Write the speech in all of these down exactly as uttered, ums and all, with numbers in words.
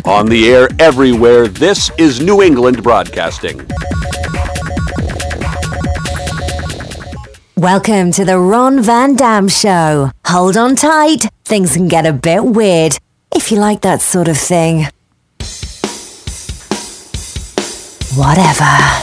On the air everywhere, this is New England Broadcasting. Welcome to the Ron Van Dam Show. Hold on tight. Things can get a bit weird, if you like that sort of thing. Whatever.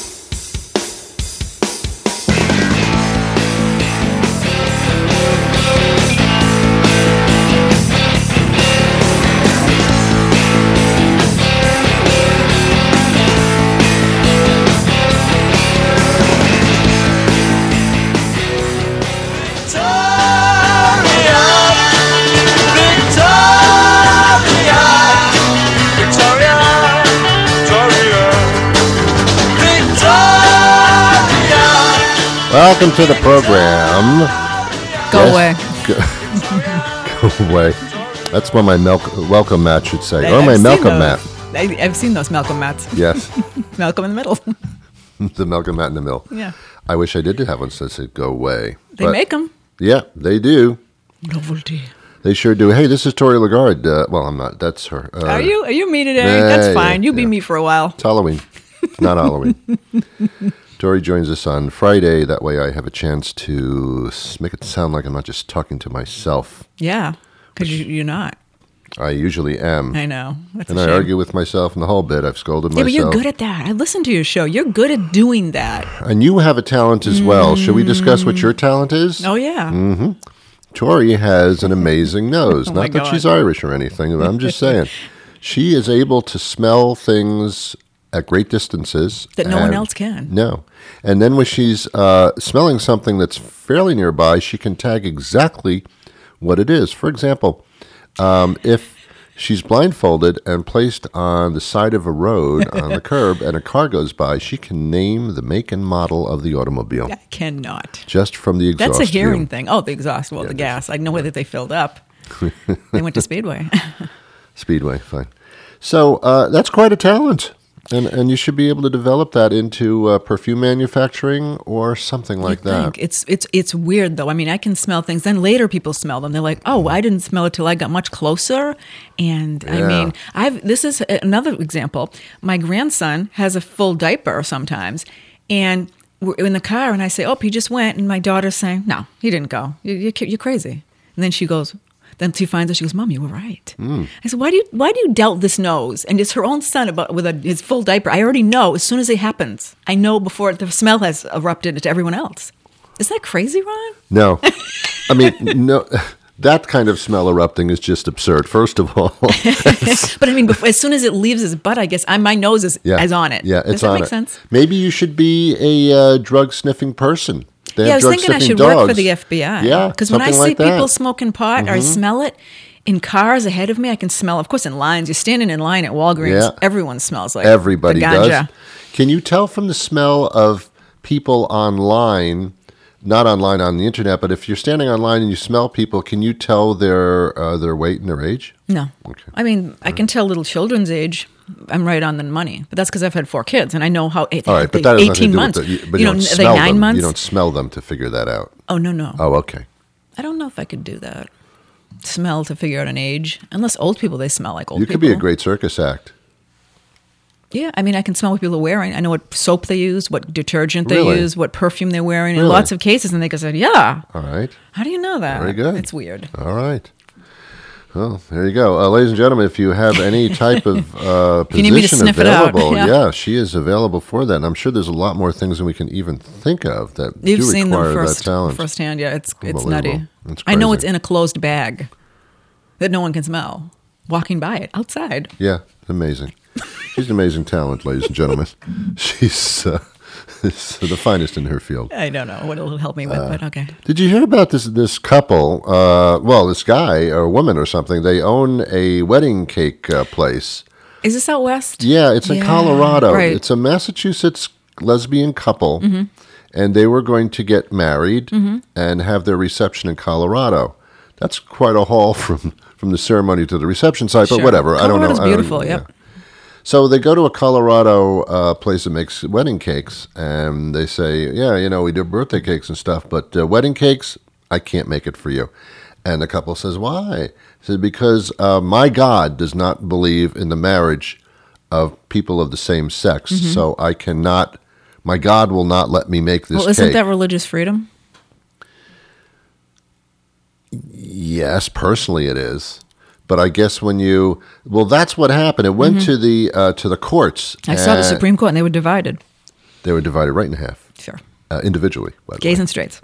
Welcome to the program. Go yes. away. Go, go away. That's what my milk, welcome mat should say. I, or my I've Malcolm mat. I, I've seen those Malcolm mats. Yes. Malcolm in the middle. The Malcolm mat in the middle. Yeah. I wish I did have one that said go away. They but, make them. Yeah, they do. Novelty. They sure do. Hey, this is Tori Lagarde. Uh, well, I'm not. That's her. Uh, Are you? Are you me today? yeah, That's fine. yeah, you be yeah. me for a while. It's Halloween. Not Halloween. Tori joins us on Friday. That way I have a chance to make it sound like I'm not just talking to myself. Yeah, because you, you're not. I usually am. I know. That's and a I shame. argue with myself in the whole bit. I've scolded Yeah, myself. but you're good at that. I listen to your show. You're good at doing that. And you have a talent as well. Should we discuss what your talent is? Oh, yeah. Mm-hmm. Tori has an amazing nose. Oh, my Not that God. she's Irish or anything. I'm just saying. She is able to smell things at great distances. That no one and- else can. No. And then when she's uh, smelling something that's fairly nearby, she can tag exactly what it is. For example, um, if she's blindfolded and placed on the side of a road on the curb and a car goes by, she can name the make and model of the automobile I cannot. just from the exhaust. That's a hearing view. thing. Oh, the exhaust. Well, Yeah, the it gas. I know whether they filled up. They went to Speedway. Speedway, fine. So uh, that's quite a talent. And and you should be able to develop that into uh, perfume manufacturing or something like You that. think. It's it's it's weird though. I mean, I can smell things. Then later people smell them. They're like, "Oh, I didn't smell it till I got much closer." And I Yeah. mean, I've this is another example. My grandson has a full diaper sometimes, and we're in the car, and I say, "Oh, he just went," and my daughter's saying, "No, he didn't go. You, you, you're crazy." And then she goes. Then she finds out. She goes, "Mom, you were right." Mm. I said, "Why do you why do you doubt this nose?" And it's her own son about with a, his full diaper. I already know as soon as it happens. I know before the smell has erupted to everyone else. Is that crazy, Ron? No. I mean, no. That kind of smell erupting is just absurd, first of all. But I mean, before, as soon as it leaves his butt, I guess I, my nose is, Yeah. is on it. Yeah, it's Does that on make it. sense? Maybe you should be a uh, drug-sniffing person. They Yeah, I have was thinking I drug-sniffing should work for dogs. the F B I. Yeah, because when I something see like that. Mm-hmm. people smoking pot or I smell it in cars ahead of me, I can smell. Of course, in lines, you're standing in line at Walgreens. Yeah. Everyone smells like Everybody the does. ganja. Can you tell from the smell of people online, not online on the internet, but if you're standing online and you smell people, can you tell their uh, their weight and their age? No. Okay. I mean, I can tell little children's age. I'm right on the money, but that's because I've had four kids and I know how. Eight, All right, but that has nothing to eighteen do months. with the, but you you know, don't are they smell nine them. months? You don't smell them to figure that out. Oh no, no. Oh, okay. I don't know if I could do that. Smell to figure out an age, unless old people they smell like old. You could people. be a great circus act. Yeah, I mean, I can smell what people are wearing. I know what soap they use, what detergent they Really? use, what perfume they're wearing, in Really? lots of cases. And they go, say, yeah. All right. How do you know that? Very good. It's weird. All right. Well, there you go. Uh, ladies and gentlemen, if you have any type of uh, you need me to position sniff it out, available, yeah. yeah, she is available for that. And I'm sure there's a lot more things than we can even think of that You've do seen require them that first, talent. firsthand. Yeah, it's it's Unbelievable. nutty. That's I know crazy. it's in a closed bag that no one can smell. Walking by it outside. Yeah, amazing. She's an amazing talent, ladies and gentlemen. She's uh, the finest in her field. I don't know what it'll help me with, but okay. Did you hear about this this couple? Uh, well, this guy or woman or something. They own a wedding cake uh, place. Is this out west? Yeah, it's in Yeah, Colorado. right. It's a Massachusetts lesbian couple, Mm-hmm. and they were going to get married and have their reception in Colorado. That's quite a haul from, from the ceremony to the reception site, but Sure. whatever. I don't know. Colorado's I don't- beautiful, yep. So they go to a Colorado uh, place that makes wedding cakes, and they say, yeah, you know, we do birthday cakes and stuff, but uh, wedding cakes, I can't make it for you. And the couple says, why? Said, because uh, my God does not believe in the marriage of people of the same sex, Mm-hmm. so I cannot, my God will not let me make this Well, isn't cake. that religious freedom? Yes, personally it is. But I guess when you, well, that's what happened. It went to the uh, to the courts. Mm-hmm. I saw the and Supreme Court, and they were divided. They were divided right in half, Sure. uh, individually, by the Gays way. and straights.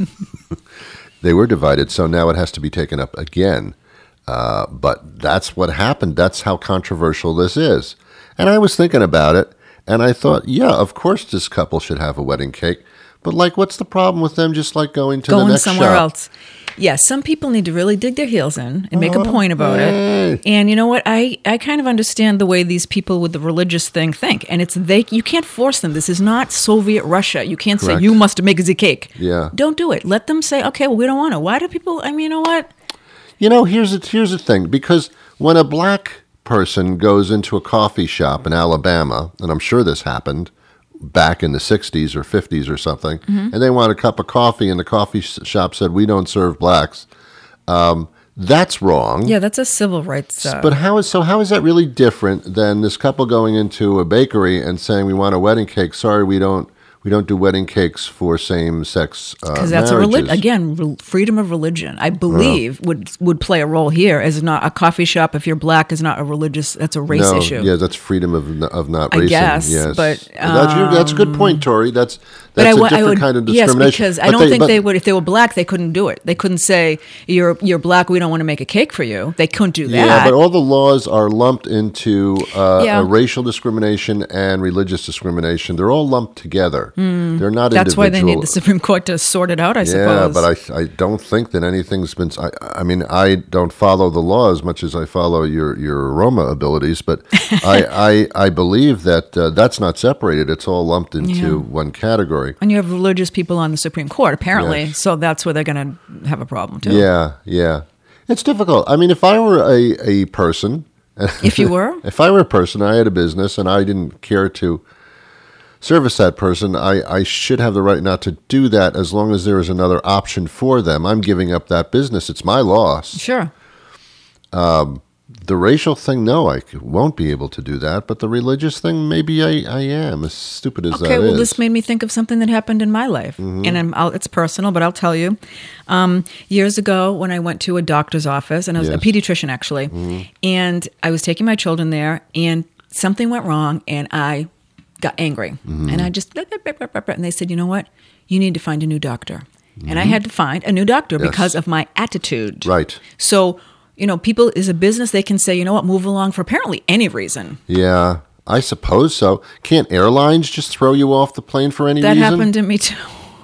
They were divided, so now it has to be taken up again. Uh, but that's what happened. That's how controversial this is. And I was thinking about it, and I thought, yeah, of course this couple should have a wedding cake. But, like, what's the problem with them just, like, going to the Going next somewhere shop? else. Yeah, some people need to really dig their heels in and make a point about hey. it. And you know what? I, I kind of understand the way these people with the religious thing think. And it's they you can't force them. This is not Soviet Russia. You can't Correct. say you must make the cake. Yeah. Don't do it. Let them say, okay, well, we don't want to. Why do people? I mean, you know what? You know, here's the, here's the thing. Because when a black person goes into a coffee shop in Alabama, and I'm sure this happened back in the sixties or fifties or something, Mm-hmm. and they want a cup of coffee, and the coffee sh- shop said, we don't serve blacks, um, that's wrong. Yeah, that's a civil rights. Uh, But how is so? How is that really different than this couple going into a bakery and saying, we want a wedding cake? Sorry, we don't. We don't do wedding cakes for same-sex uh, because that's marriages. a religion again. Re- freedom of religion, I believe, would would play a role here. As not a coffee shop, if you're black, is not a religious. That's a race no, issue. Yeah, that's freedom of of not I racing. guess, yes, but, that's, you- that's a good point, Tori. That's But that's I, a wa- different I would, kind of yes, discrimination. because I But don't think but- they would. If they were black, they couldn't do it. They couldn't say you're you're black. We don't want to make a cake for you. They couldn't do that. Yeah, but all the laws are lumped into uh, Yeah. uh, racial discrimination and religious discrimination. They're all lumped together. They're not Hmm. That's why they need the individual- Supreme Court to sort it out. I Yeah, suppose. but I I don't think that anything's been. I, I mean, I don't follow the law as much as I follow your your aroma abilities, but I, I I believe that uh, that's not separated. It's all lumped into Yeah. one category. and you have religious people on the Supreme Court, apparently. Yes. So that's where they're going to have a problem too. Yeah, yeah. It's difficult. I mean, if I were a, a person, If you were, if I were a person, I had a business, and I didn't care to service that person, I, I should have the right not to do that as long as there is another option for them. I'm giving up that business. It's my loss. sure. The racial thing, no, I c- won't be able to do that. But the religious thing, maybe I, I am, as stupid as Okay, that well, is. this made me think of something that happened in my life, Mm-hmm. and I'm, I'll, it's personal, but I'll tell you. Um, years ago, when I went to a doctor's office, and I was Yes. Mm-hmm. a pediatrician actually, and I was taking my children there, and something went wrong, and I got angry, Mm-hmm. and I just and they said, you know what, you need to find a new doctor, and I Mm-hmm. had to find a new doctor Yes. because of my attitude. Right. So. You know, people is a business. They can say, you know what, move along for apparently any reason. Yeah, I suppose so. Can't airlines just throw you off the plane for any That reason? happened to me too.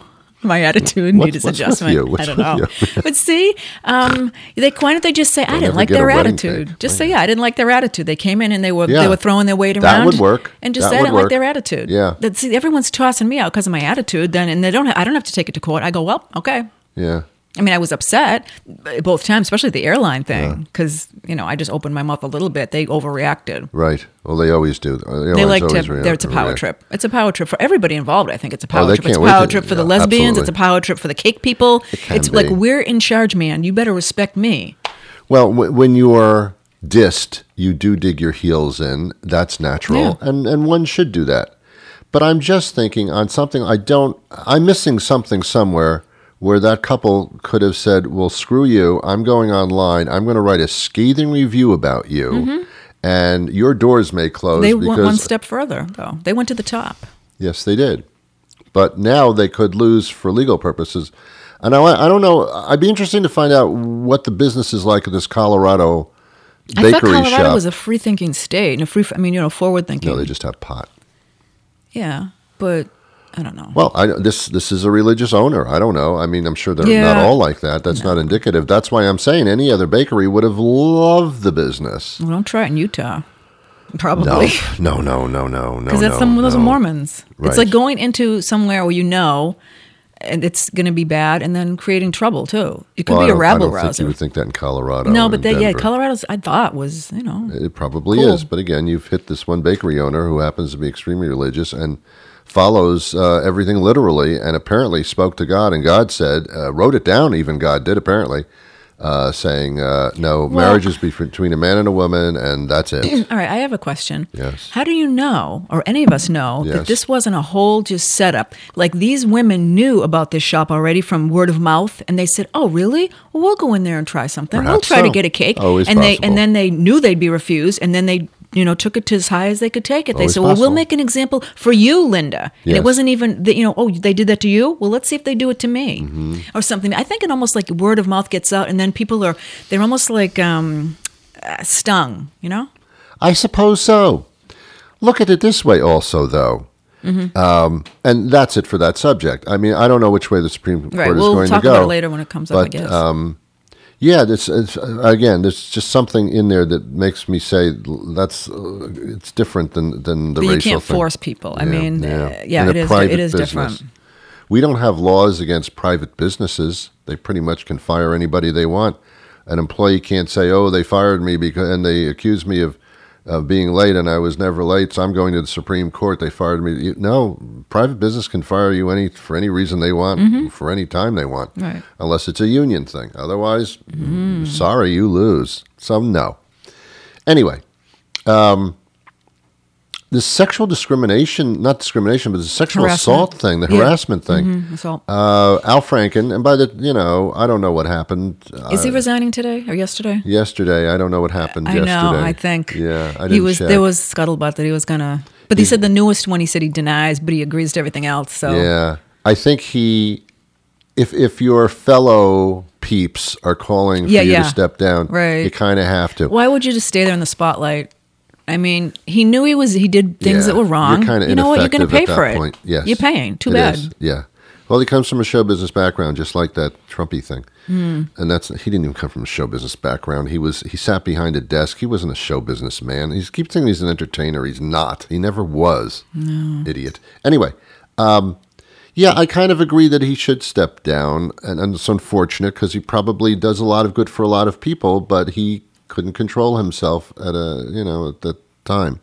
My attitude What- needed what's with adjustment. you? What's I don't with know. But see, um, they why don't they just say I didn't ever like get a their wedding attitude? cake. Just say yeah, I didn't like their attitude. They came in and they were Yeah. they were throwing their weight That around. would work. And just That say I would didn't like work. their attitude. Yeah. That, see, everyone's tossing me out because of my attitude. Then and they don't. I don't have to take it to court. I go well, okay. Yeah. I mean, I was upset both times, especially the airline thing, because you know I just opened my mouth a little bit. They overreacted. Right. Well, they always do. The They airlines like to. always There, rea- it's a power react. trip. It's a power trip for everybody involved. I think it's a power Oh, they trip. It's a can't wait power to- trip for the yeah, lesbians. absolutely. It's a power trip for the cake people. can It's like be. we're in charge, man. You better respect me. Well, w- when you are dissed, you do dig your heels in. That's natural, Yeah. and and one should do that. But I'm just thinking on something I don't. I'm missing something somewhere where that couple could have said, "Well, screw you. I'm going online. I'm going to write a scathing review about you, and your doors may close." Mm-hmm. They because went one step further, though. They went to the top. Yes, they did. But now they could lose for legal purposes. And I, I don't know. I'd be interesting to find out what the business is like at this Colorado I bakery thought Colorado shop. was a free-thinking state and a free. I mean, you know, forward-thinking. No, they just have pot. yeah, but I don't know. Well, I, this this is a religious owner. I don't know. I mean, I'm sure they're not Yeah. all like that. That's not indicative. That's why I'm saying any other bakery would have loved the business. Well, don't try it in Utah. No, Probably. no, no, no, no, no. Because that's no, some those no. are Mormons. Right. It's like going into somewhere where you know, and it's going to be bad, and then creating trouble too. It could Well, I be a don't- I rabble don't think rouser. you would think that in Colorado. No, and but they, yeah, Denver. Colorado's. I thought was you know It probably Cool. is. But again, you've hit this one bakery owner who happens to be extremely religious and follows uh, everything literally and apparently spoke to God. And God said, uh, wrote it down, even God did apparently, uh, saying, uh, no, marriage is be- between a man and a woman, and that's it. All right, I have a question. Yes. How do you know, or any of us know, Yes. that this wasn't a whole just setup? Like these women knew about this shop already from word of mouth, and they said, "Oh, really? Well, we'll go in there and try something. we'll Perhaps try to so. get a cake." Always and they possible. and then they knew they'd be refused, and then they you know took it to as high as they could take it. They Always said, "Well, we'll possible. make an example for you, Linda." And Yes. it wasn't even that, you know, "Oh, they did that to you. Well, let's see if they do it to me," Mm-hmm. or something. I think it almost like word of mouth gets out, and then people are they're almost like um, uh, stung. You know. I suppose so. Look at it this way also, though. Mm-hmm. Um, and that's it for that subject. I mean, I don't know which way the Supreme Court Right. is We'll going talk to go. about it later when it comes up, I but, guess. um, yeah, this it's, again, there's just something in there that makes me say that's uh, it's different than, than the But you racial can't thing. force people. I Yeah, mean, yeah. uh, yeah, In a it is. private It is business. different. We don't have laws against private businesses. They pretty much can fire anybody they want. An employee can't say, "Oh, they fired me because and they accused me of, of being late, and I was never late, so I'm going to the Supreme Court. They fired me." You, no, private business can fire you any for any reason they want, for any time they want, Right. unless it's a union thing. Otherwise, sorry, you lose. Some no. Anyway, um, the sexual discrimination, not discrimination, but the sexual Harassment. assault thing, the Yeah. harassment thing. Mhm, assault. Uh, Al Franken, and by the, you know, I don't know what happened. Is he uh, resigning today or yesterday? yesterday? I don't know what happened I yesterday. know. I think. Yeah, I didn't he was. check. There was scuttlebutt that he was gonna. But he said the newest one. He said he denies, but he agrees to everything else. So Yeah, I think he. If if your fellow peeps are calling for Yeah, you yeah. to step down, Right. you kind of have to. why would you just stay there in the spotlight? I mean, he knew he was. He did things Yeah, that were wrong. You're kind of you know what? You're going to pay at for that it. point. Yes, You're paying. Too It bad. is, Yeah. Well, he comes from a show business background, just like that Trumpy thing. Hmm. And that's he didn't even come from a show business background. He was he sat behind a desk. He wasn't a show business man. He keeps thinking he's an entertainer. He's not. He never was. No. Idiot. Anyway, um, yeah, I kind of agree that he should step down, and, and it's unfortunate because he probably does a lot of good for a lot of people, but he couldn't control himself at a you know at the time.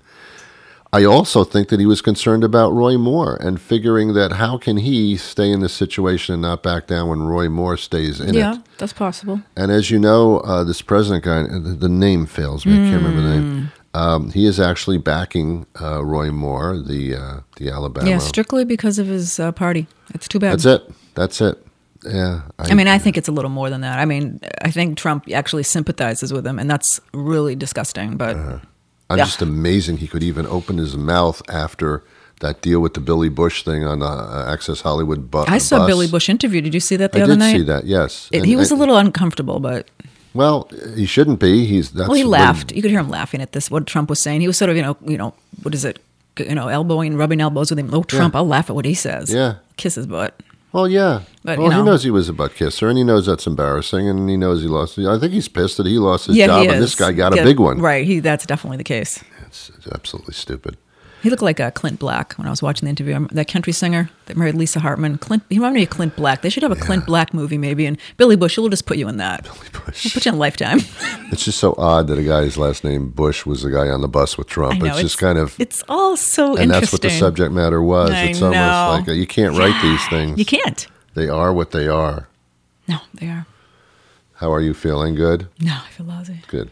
I also think that he was concerned about Roy Moore and figuring that how can he stay in this situation and not back down when Roy Moore stays in Yeah, it. that's possible. And as you know, uh, this president guy, the, the name fails me. I can't remember the Hmm. name. Um, he is actually backing uh, Roy Moore, the uh, the Alabama. Yeah, strictly because of his uh, party. It's too bad. That's it. That's it. Yeah. I mean, I think it's a little more than that. I mean, I think Trump actually sympathizes with him, and that's really disgusting. But I'm yeah. just amazing he could even open his mouth after that deal with the Billy Bush thing on the uh, Access Hollywood bu- I saw bus. Billy Bush interview. Did you see that the I other did night? see that. Yes, It, And- he was a and- little uncomfortable, but Well, he shouldn't be. He's that's well, he what- laughed. You could hear him laughing at this. What Trump was saying. He was sort of, you know, you know, what is it? You know, elbowing, rubbing elbows with him. Oh, Trump! Yeah. I'll laugh at what he says. Yeah. Kiss his butt. Well, yeah. But, well, you he know. knows he was a butt kisser, and he knows that's embarrassing, and he knows he lost. I think he's pissed that he lost his Yeah, job, he and is. this guy got Yeah, a big one. Right. He. That's definitely the case. It's, it's absolutely stupid. He looked like uh, Clint Black when I was watching the interview. That country singer that married Lisa Hartman. Clint. He reminded me of Clint Black. They should have a Clint Black movie maybe. And Billy Bush. We'll just put you in that. Bush. We'll put you in Lifetime. It's just so odd that a guy's last name Bush was the guy on the bus with Trump. I know, it's just kind of, It's all so and interesting. that's what the subject matter was. I it's know. almost like a, you can't write these things. You can't. They are what they are. No, they are. How are you feeling? Good. No, I feel lousy. Good.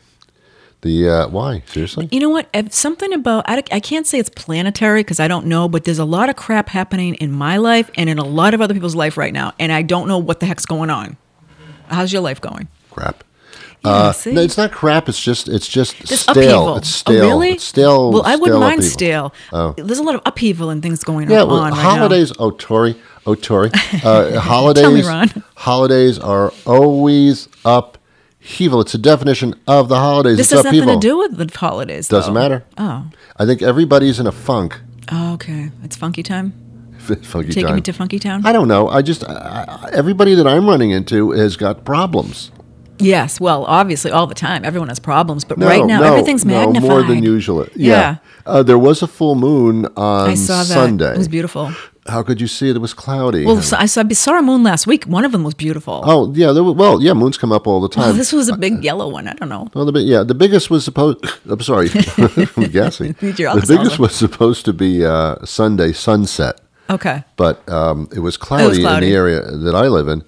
The uh, why seriously? You know what? If something about I, I can't say it's planetary because I don't know, but there's a lot of crap happening in my life and in a lot of other people's life right now, and I don't know what the heck's going on. How's your life going? Crap. Yeah, Uh, see? no, it's not crap. It's just it's just There's stale. upheaval. It's stale. Oh, really? It's stale. Well, I wouldn't stale mind upheaval. stale. Oh. There's a lot of upheaval and things going Yeah, on well, right holidays. Oh, Tori. Oh, Tori. Uh, holidays. Ron. Holidays are always upheaval. It's a definition of the holidays. now. This it's has upheaval. nothing to do with the holidays. Doesn't though. matter. Oh. I think everybody's in a funk. Oh, okay. It's funky time. Funky Taking time. me to Funky Town. I don't know. I just I, I, everybody that I'm running into has got problems. Yes. Well, obviously, all the time, everyone has problems, but No, right now, no, everything's no, magnified. more than usual. Yeah. Yeah. Uh, there was a full moon on I saw that. Sunday. It was beautiful. How could you see it? It was cloudy. Well, so I saw, I saw a moon last week. One of them was beautiful. oh, yeah. There were, well, yeah, moons come up all the time. Oh, this was a big yellow one. I don't know. Well, the big, yeah, the biggest was supposed. I'm sorry, I'm guessing. Need your The alcohol. biggest was supposed to be uh, Sunday sunset, Okay. but um, it was cloudy, cloudy. in the area that I live in.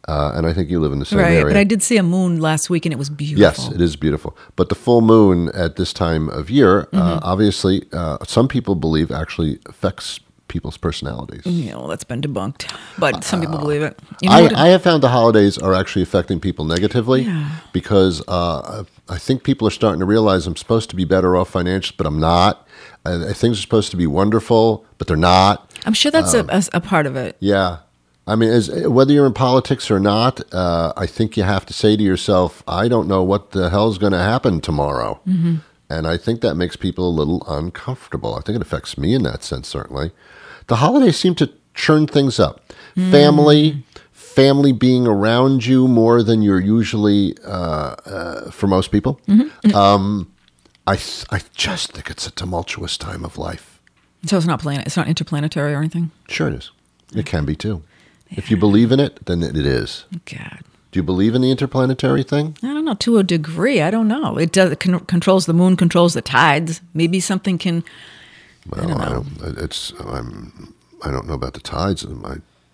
Uh, and I think you live in the same Right, area. but I did see a moon last week and it was beautiful. Yes, it is beautiful. But the full moon at this time of year, Mm-hmm. uh, obviously, uh, some people believe actually affects people's personalities. Yeah, well, that's been debunked, but some people believe it. You know I, what- I have found the holidays are actually affecting people negatively Yeah. because uh, I think people are starting to realize I'm supposed to be better off financially, but I'm not. Uh, things are supposed to be wonderful, but they're not. I'm sure that's um, a, a, a part of it. Yeah. I mean, as, whether you're in politics or not, uh, I think you have to say to yourself, I don't know what the hell's going to happen tomorrow. Mm-hmm. And I think that makes people a little uncomfortable. I think it affects me in that sense, certainly. The holidays seem to churn things up. Mm. Family, family being around you more than you're usually, uh, uh, for most people. Mm-hmm. Um, I, th- I just think it's a tumultuous time of life. So it's not planet. It's not interplanetary or anything. Sure it is. It can be too. If you believe in it, then it is. God, Do you believe in the interplanetary thing? I don't know. To a degree, I don't know. It does. It con- controls the moon. Controls the tides. Maybe something can. Well, I don't know. I don't, it's I'm I don't know about the tides. My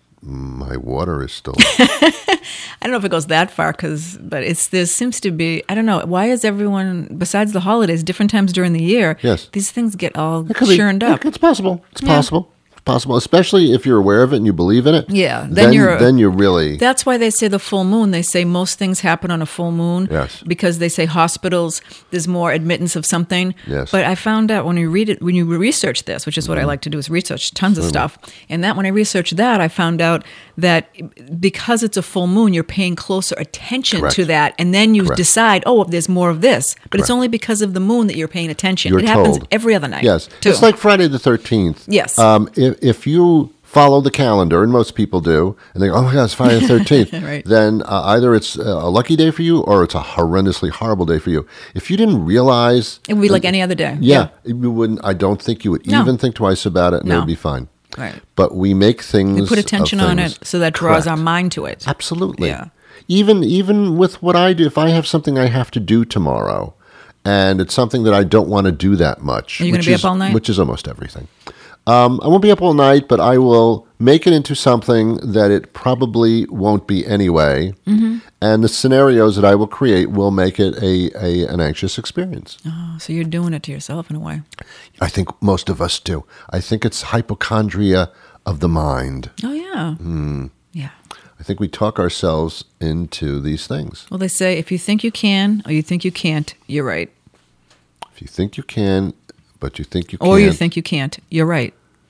my water is still. I don't know if it goes that far, because, but it's there seems to be. I don't know. Why is everyone, besides the holidays, different times during the year? Yes. These things get all It could be- churned up. It's possible. It's Yeah. possible. It's possible, especially if you're aware of it and you believe in it. Yeah, then Then, you're- then you're really. That's why they say the full moon. They say most things happen on a full moon. Yes. Because they say hospitals, there's more admittance of something. Yes. But I found out when you read it, when you research this, which is what I like to do, is research tons of stuff. And that when I researched that, I found out that because it's a full moon, you're paying closer attention Correct. to that. And then you Correct. decide, oh, there's more of this. But it's Correct. only because of the moon that you're paying attention. You're it happens told. every other night. Yes, Too. it's like Friday the thirteenth. Yes. Um, if if you follow the calendar, and most people do, and they go, "Oh my God, it's Friday the thirteenth," Right. then uh, either it's a lucky day for you or it's a horrendously horrible day for you. If you didn't realize, It would be like any other day. yeah, you wouldn't. I don't think you would No. even think twice about it, and it No. would be fine. Right. But we make things. We put of attention on things- it, so that draws Correct. our mind to it. Absolutely. Yeah. Even even with what I do, if I have something I have to do tomorrow, and it's something that I don't want to do that much, Are you gonna which be up is- all night? Which is almost everything. Um, I won't be up all night, but I will make it into something that it probably won't be anyway. Mm-hmm. And the scenarios that I will create will make it a, a an anxious experience. Oh, so you're doing it to yourself in a way. I think most of us do. I think it's hypochondria of the mind. Oh, yeah. Hmm. Yeah. I think we talk ourselves into these things. Well, they say if you think you can or you think you can't, you're right. If you think you can, but you think you can't. Or you think you can't, you're right.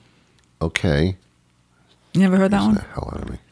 Okay. You never heard that Get one? the hell out of me.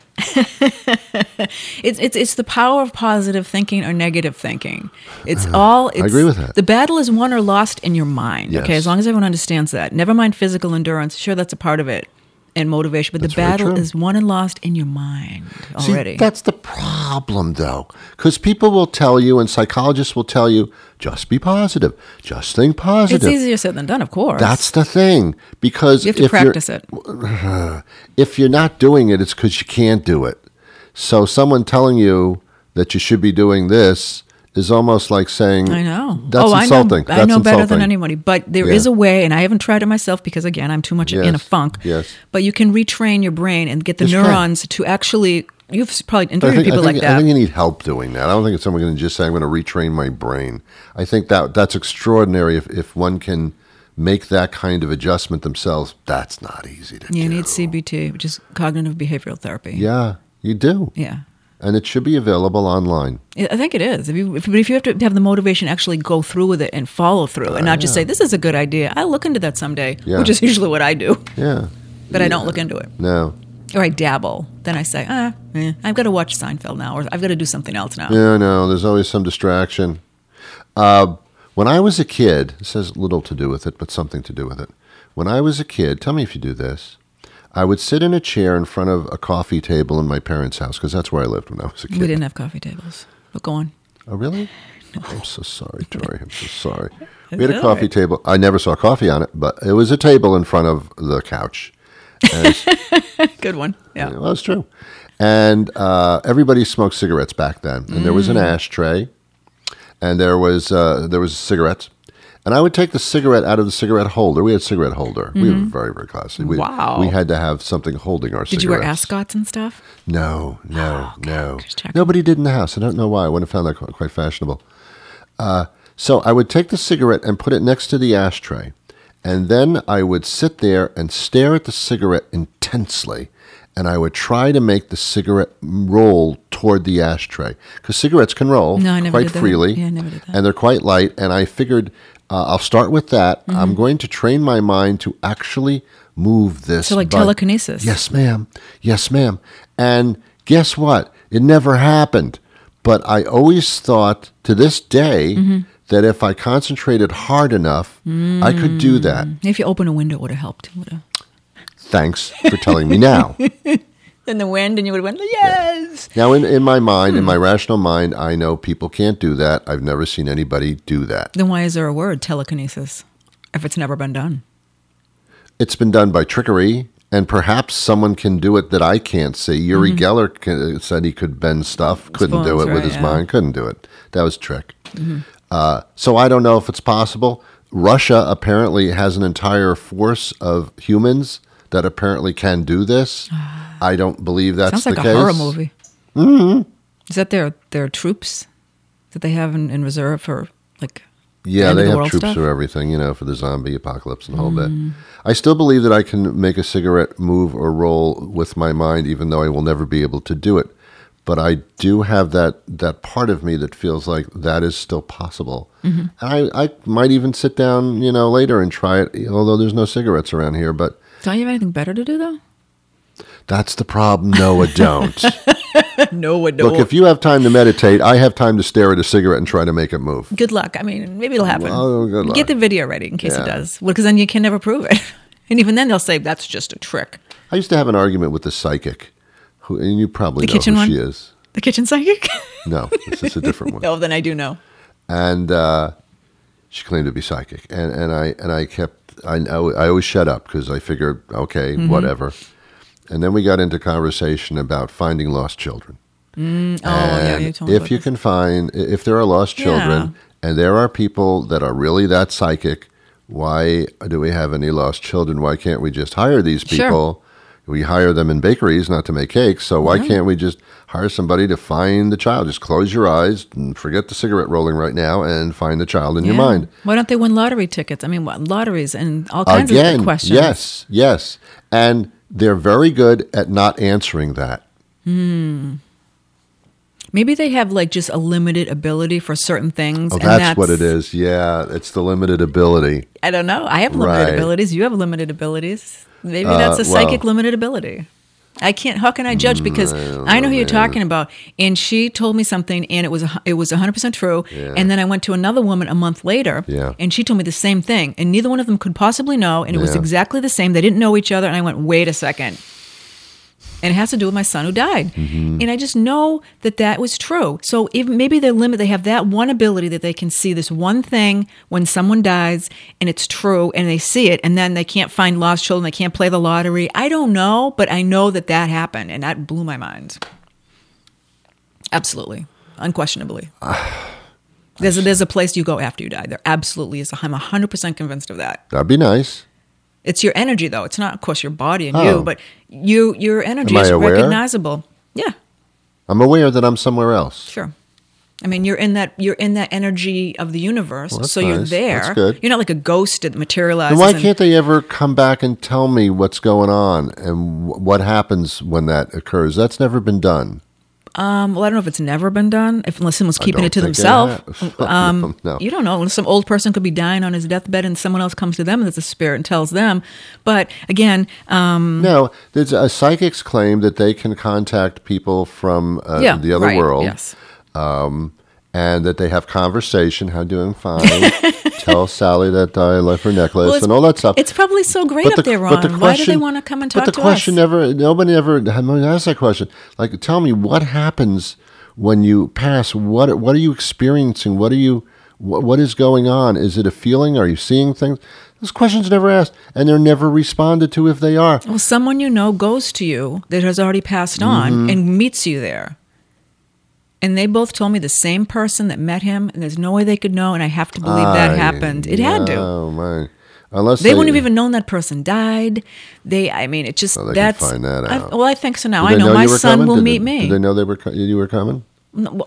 It's it's it's the power of positive thinking or negative thinking. It's all. It's, agree with that. The battle is won or lost in your mind. Okay, Yes. as long as everyone understands that. Never mind physical endurance. Sure, that's a part of it, and motivation. But That's the very battle true. is won and lost in your mind already. See, that's the problem, though, because people will tell you, and psychologists will tell you, just be positive, just think it's positive. easier said than done, of course. That's the thing, because You have to if practice you're, it. if you're not doing it, it's because you can't do it. So someone telling you that you should be doing this is almost like saying, I know. That's oh, insulting. I know, I That's know better than insulting. anybody. But there is Yeah. a way, and I haven't tried it myself because, again, I'm too much in a Yes. funk. Yes. But you can retrain your brain and get the Yes, you can. neurons to actually. You've probably But I interviewed think, people I, think, like I that. think you need help doing that. I don't think it's someone going to just say, I'm going to retrain my brain. I think that that's extraordinary if, if one can make that kind of adjustment themselves. That's not easy to do. You need C B T, which is cognitive behavioral therapy. Yeah, you do. Yeah. And it should be available online. I I think it is. If you, if, but if you have to have the motivation, actually go through with it and follow through, and not just say, "This is a good idea. I'll look into that someday," Yeah. which is usually what I do. Yeah. But I don't look into it, No. or I dabble. Then I say, "Ah, eh, I've got to watch Seinfeld now, or I've got to do something else now." No, no, there's always some distraction. Uh, when I was a kid, this has little to do with it, but something to do with it. When I was a kid, tell me if you do this, I would sit in a chair in front of a coffee table in my parents' house, because that's where I lived when I was a kid. We didn't have coffee tables. But go on. Oh, really? I'm so sorry, Tori. I'm so sorry. We It's had a all coffee right. table. I never saw coffee on it, but it was a table in front of the couch. And it's- Good one. Yeah. well, it's true. And uh, everybody smoked cigarettes back then. And there was Mm. an ashtray, and there was uh, there was cigarettes, And I would take the cigarette out of the cigarette holder. We had a cigarette holder. We were very, very classy. We, Wow. We had to have something holding our Did cigarettes. you wear ascots and stuff? No, no, no. just checking. Nobody did in the house. I don't know why. I wouldn't have found that qu- quite fashionable. Uh, so I would take the cigarette and put it next to the ashtray. And then I would sit there and stare at the cigarette intensely. And I would try to make the cigarette roll toward the ashtray. Because cigarettes can roll No, I never quite did that. freely. Yeah, I never did that. And they're quite light. And I figured uh, I'll start with that. Mm-hmm. I'm going to train my mind to actually move this. So like bud- telekinesis. Yes, ma'am. Yes, ma'am. And guess what? It never happened. But I always thought to this day Mm-hmm. that if I concentrated hard enough, I could do that. If you open a window, it would have helped. Would have. Thanks for telling me now. Then the wind, and you would have went, yes. Now, in, in my mind, Hmm. in my rational mind, I know people can't do that. I've never seen anybody do that. Then why is there a word, telekinesis, if it's never been done? It's been done by trickery, and perhaps someone can do it that I can't see. Yuri Geller can, said he could bend stuff, couldn't do Spoons, it with right, his yeah. Mm-hmm. mind, couldn't do it. That was a trick. Uh, so I don't know if it's possible. Russia apparently has an entire force of humans that apparently can do this. I don't believe that's Sounds the like a case. horror movie. Mm-hmm. Is that their their troops that they have in, in reserve for like? Yeah, end of they the have world troops stuff? for everything, you know, for the zombie apocalypse and the whole bit. I still believe that I can make a cigarette move or roll with my mind, even though I will never be able to do it. But I do have that, that part of me that feels like that is still possible. Mm-hmm. And I, I might even sit down, you know, later and try it, although there's no cigarettes around here. But Don't you have anything better to do though? that's the problem. No, I don't. No, I Look, if you have time to meditate, I have time to stare at a cigarette and try to make it move. Good luck. I mean, maybe it'll happen. Well, good luck. Get the video ready in case Yeah. it does. Well, because then you can never prove it. And even then, they'll say that's just a trick. I used to have an argument with the psychic, who, and you probably The know kitchen who one? she is. The kitchen psychic? No, this is a different one. No, then I do know. And uh, she claimed to be psychic, and, and I and I kept I I always shut up because I figured okay, Mm-hmm. whatever. And then we got into conversation about finding lost children. Oh, yeah, And you told me if about you this. can find, if there are lost children, and there are people that are really that psychic, why do we have any lost children? Why can't we just hire these Sure. people? We hire them in bakeries not to make cakes, so why can't we just hire somebody to find the child? Just close your eyes and forget the cigarette rolling right now and find the child in your Yeah. mind. Why don't they win lottery tickets? I mean, what, lotteries and all kinds of Again, good questions. yes, yes. And they're very good at not answering that. Maybe they have like just a limited ability for certain things. Oh, and that's, what it is. Yeah, it's the limited ability. I don't know. I have limited Right. abilities. You have limited abilities. Maybe that's a Uh, well- psychic limited ability. I can't. How can I judge? Because I, know who you're talking about, and she told me something, and it was a, it was one hundred percent true. And then I went to another woman a month later, Yeah. and she told me the same thing, and neither one of them could possibly know, and it was Yeah. exactly the same. They didn't know each other, and I went, wait a second. And it has to do with my son who died, Mm-hmm. and I just know that that was true. So even maybe they're limit. They have that one ability that they can see this one thing when someone dies, and it's true, and they see it, and then they can't find lost children. They can't play the lottery. I don't know, but I know that that happened, and that blew my mind. Absolutely, unquestionably. There's a, there's a place you go after you die. There absolutely is. I'm one hundred percent convinced of that. That'd be nice. It's your energy, though. It's not, of course, your body and Oh. you, but you your energy Am I is aware? recognizable. Yeah, I'm aware that I'm somewhere else. sure. I mean, you're in that you're in that energy of the universe, Well, that's so you're nice. there. That's good. You're not like a ghost that materializes. Then why and- can't they ever come back and tell me what's going on and wh- what happens when that occurs? That's never been done. Um, well, I don't know if it's never been done. If unless someone's keeping don't it to think it themselves, has. um, No. you don't know. Some old person could be dying on his deathbed, and someone else comes to them as a spirit and tells them. But again, um, No, there's a psychics claim that they can contact people from uh, yeah, the other right, world, Yes. and that they have conversation. How doing? Fine. Tell Sally that I left her necklace Well, it's- and all that stuff. It's probably so great up there, Ron. Why do they want to come and talk but the to question us? never, nobody ever asked that question. Like, tell me what happens when you pass. What what are you experiencing? What are you? What, what is going on? Is it a feeling? Are you seeing things? Those questions never asked, and they're never responded to if they are. Well, someone you know goes to you that has already passed on Mm-hmm. and meets you there. And they both told me the same person that met him, and there's no way they could know, and I have to believe that I- happened. It had to. Oh my! Unless They wouldn't have even known that person died. They, I mean, it just Oh, they can that's. find that I, out. well, I think so now. Did I they know, my you were son coming? will Did meet they, me. Did they know they were co- you were coming? No,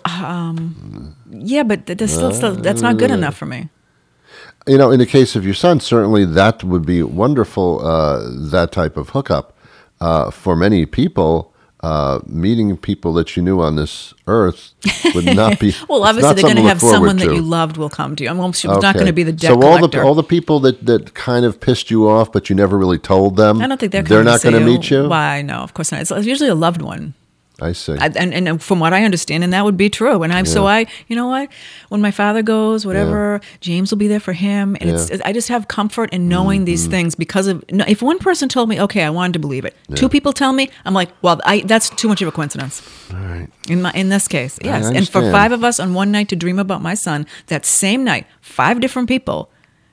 um, yeah, but that's still, still that's not good enough for me. You know, in the case of your son, certainly that would be wonderful. Uh, that type of hookup uh, for many people. Uh, meeting people that you knew on this earth would not be. Well, it's obviously not they're going something to look have forward someone that to. you loved will come to you. I'm well, she was Okay. not going to be the debt so all collector. the all the people that, that kind of pissed you off, but you never really told them. I don't think they're. they're coming not to going to see meet you. Why? No, of course not. It's usually a loved one. I see. I, and, and from what I understand, and that would be true. And I'm so I, you know what? When my father goes, whatever, James will be there for him. And it's I just have comfort in knowing Mm-hmm. these things because of. No, if one person told me, okay, I wanted to believe it. Two people tell me, I'm like, well, I that's too much of a coincidence. All right. In my in this case, yes. And for understand. five of us on one night to dream about my son, that same night, five different people.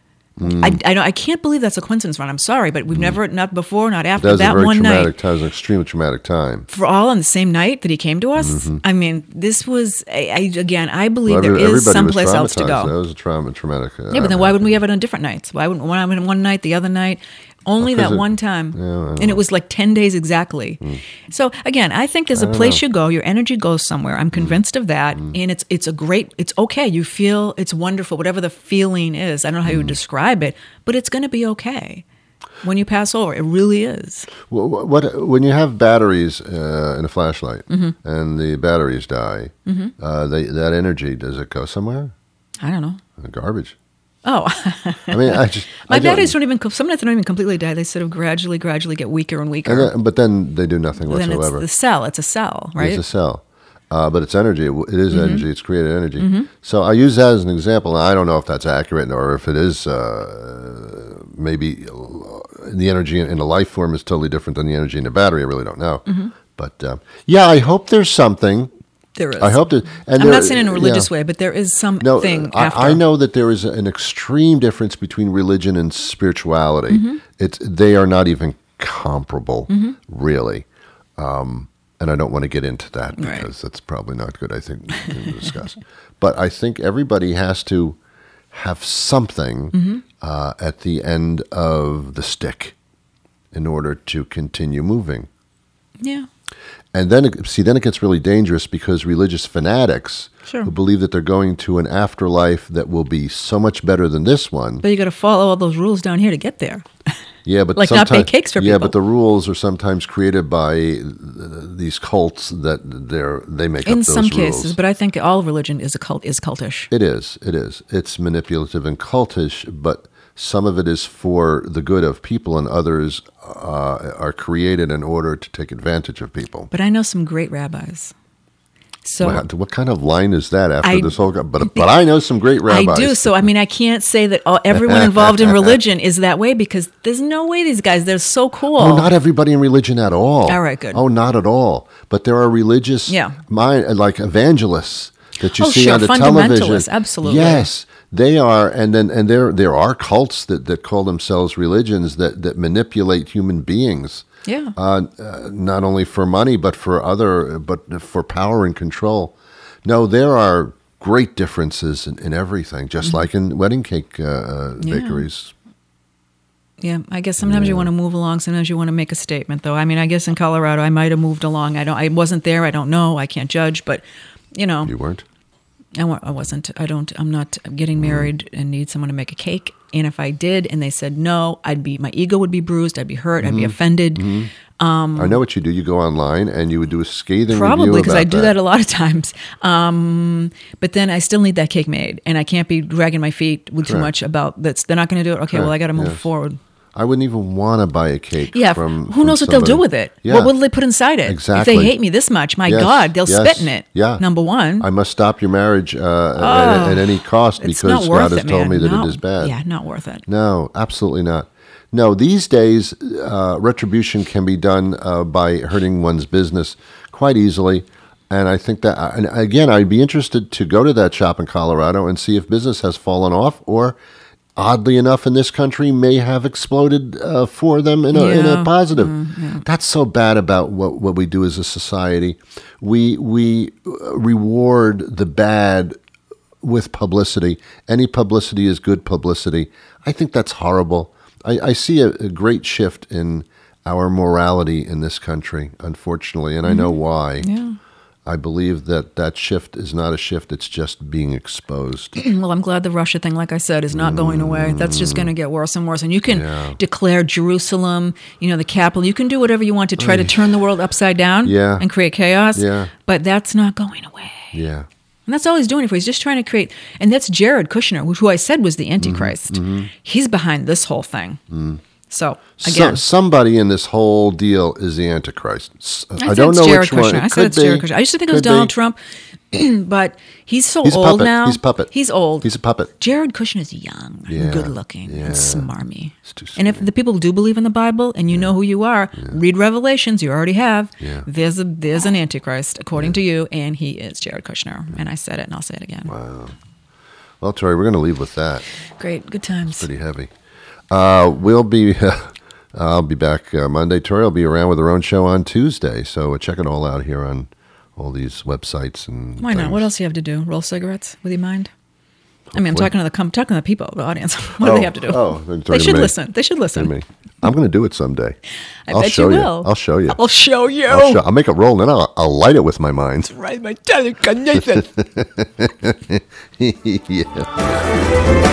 Mm. I, I don't- I can't believe that's a coincidence, Ron. I'm sorry, but we've never, not before, not after That was a that very one traumatic night. time. It was an extremely traumatic time. For all on the same night that he came to us. Mm-hmm. I mean, this was I, I, again. I believe Well, there every- is everybody was someplace else to traumatized. That go. was a trauma, traumatic. Uh, Yeah, but then why wouldn't we have it on different nights? Why wouldn't one one night, the other night? Only Well, 'cause that it- one time, yeah, I don't and it was like ten days exactly. Mm. So again, I think there's a place you go. Your energy goes somewhere. Mm. I'm convinced of that, and it's it's a great. It's okay. You feel it's wonderful. Whatever the feeling is, I don't know how you would Mm. describe it, but it's going to be okay when you pass over. It really is. What, what when you have batteries uh, in a flashlight Mm-hmm. and the batteries die, uh, they, that energy, does it go somewhere? I don't know. In the garbage. Oh, I mean, I just my I don't- batteries don't even. Sometimes they don't even completely die. They sort of gradually, gradually get weaker and weaker. And then, but then they do nothing then it's whatsoever. the cell. It's a cell, right? It's a cell. Uh, but it's energy. It it is Mm-hmm. energy. It's created energy. So I use that as an example. And I don't know if that's accurate or if it is. Uh, maybe uh, the energy in a life form is totally different than the energy in a battery. I really don't know. Mm-hmm. But uh, yeah, I hope there's something. There is. I hope that. And I'm there- not saying in a religious yeah. way, but there is something No, after. I, I know that there is an extreme difference between religion and spirituality. Mm-hmm. It's they are not even comparable, really. Um, and I don't want to get into that Right. because that's probably not good. I think to discuss. But I think everybody has to have something Mm-hmm. uh, at the end of the stick in order to continue moving. Yeah. And then, it, see, then it gets really dangerous because religious fanatics Sure. who believe that they're going to an afterlife that will be so much better than this one. But you got to follow all those rules down here to get there. Yeah, but Like not sometime- bake cakes for Yeah, people. but the rules are sometimes created by uh, these cults that they're they make In up those some rules. cases, but I think all religion is a cult is cultish. It is. It is. It's manipulative and cultish, but some of it is for the good of people, and others uh, are created in order to take advantage of people. But I know some great rabbis. So what, what kind of line is that after I- this whole? But but I know some great rabbis. I do. So I mean, I can't say that all, everyone involved in religion is that way because there's no way these guys. They're so cool. Oh, not everybody in religion at all. All right, good. Oh, not at all. But there are religious, Yeah. mind, like evangelists that you Oh, see sure, on the fundamentalists, television. absolutely. Yes, they are, and then and there there are cults that, that call themselves religions that, that manipulate human beings. Yeah. Uh, uh, not only for money, but for other, but for power and control. No, there are great differences in, in everything, just Mm-hmm. like in wedding cake uh, uh, Yeah. bakeries. Yeah, I guess sometimes you want to move along. Sometimes you want to make a statement, though. I mean, I guess in Colorado, I might have moved along. I don't. I wasn't there. I don't know. I can't judge. But you know, You weren't? I, wa- I wasn't. I don't. I'm not getting married and need someone to make a cake. And if I did, and they said no, I'd be. My ego would be bruised. I'd be hurt. I'd be offended. I know what you do. You go online and you would do a scathing Probably review because about I do that. a lot of times. Um, but then I still need that cake made, and I can't be dragging my feet with too Correct. much about that's. They're not going to do it. Okay, well, I got to move Yes. forward. I wouldn't even want to buy a cake. Yeah, from who from knows what they'll do somebody. with it? Yeah. What will they put inside it? Exactly. If they hate me this much, my Yes, God, they'll yes, spit in it. Yeah. Number one. I must stop your marriage uh, Oh, at, at any cost it's because not worth God has it, told man. me that No. it is bad. Yeah, not worth it. No, absolutely not. No, these days, uh, retribution can be done uh, by hurting one's business quite easily. And I think that, and again, I'd be interested to go to that shop in Colorado and see if business has fallen off or oddly enough, in this country, may have exploded uh, for them in a, in a Yeah. positive. Mm, yeah. That's so bad about what, what we do as a society. We we uh, reward the bad with publicity. Any publicity is good publicity. I think that's horrible. I, I see a, a great shift in our morality in this country, unfortunately, and I know why. Yeah. I believe that that shift is not a shift, it's just being exposed. Well, I'm glad the Russia thing, like I said, is not going away. That's just going to get worse and worse. And you can Yeah. declare Jerusalem, you know, the capital. You can do whatever you want to try to turn the world upside down Yeah. and create chaos. Yeah. But that's not going away. Yeah. And that's all he's doing it for. He's just trying to create. And that's Jared Kushner, who I said was the Antichrist. Mm-hmm. He's behind this whole thing. Mm. So, So, again. somebody in this whole deal is the Antichrist. S- I, I, said don't it's know Jared which Kushner. one. It I said could it's Jared be. Kushner. I used to think it was Could Donald be. Trump, but he's so He's a old puppet. now. He's a puppet. He's old. He's a puppet. Jared Kushner is young, Yeah, and good looking, yeah. and smarmy. It's too And if the people do believe in the Bible, and you know who you are, read Revelations. You already have. Yeah. There's a there's an Antichrist according to you, and he is Jared Kushner. And I said it, and I'll say it again. Wow. Well, Tori, we're going to leave with that. Great, good times. Pretty heavy. Uh, we'll be. I'll be back uh, Monday. Tori will be around with her own show on Tuesday. So uh, check it all out here on all these websites and. Why not? things. What else do you have to do? Roll cigarettes with your mind? I mean, I'm Hopefully. talking to the com- talking to the people, the audience. What do Oh, they have to do? oh, they're talking they to should me. listen. They should To listen. me. I'm going to do it someday. I I'll bet show you you. will. I'll show you. I'll show you. I'll, show, I'll make it roll, and then I'll, I'll light it with my mind. Right, my Nathan. Yeah.